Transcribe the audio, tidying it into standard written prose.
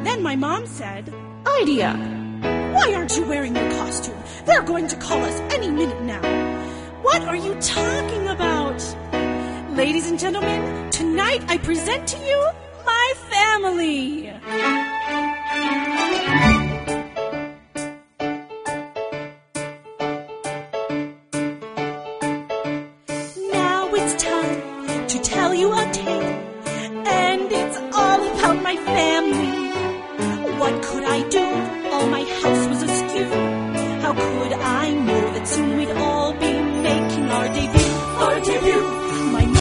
then my mom said, Idea. "Why aren't you wearing your costume? They're going to call us any minute now." "What are you talking about?" Ladies and gentlemen, tonight I present to you my family.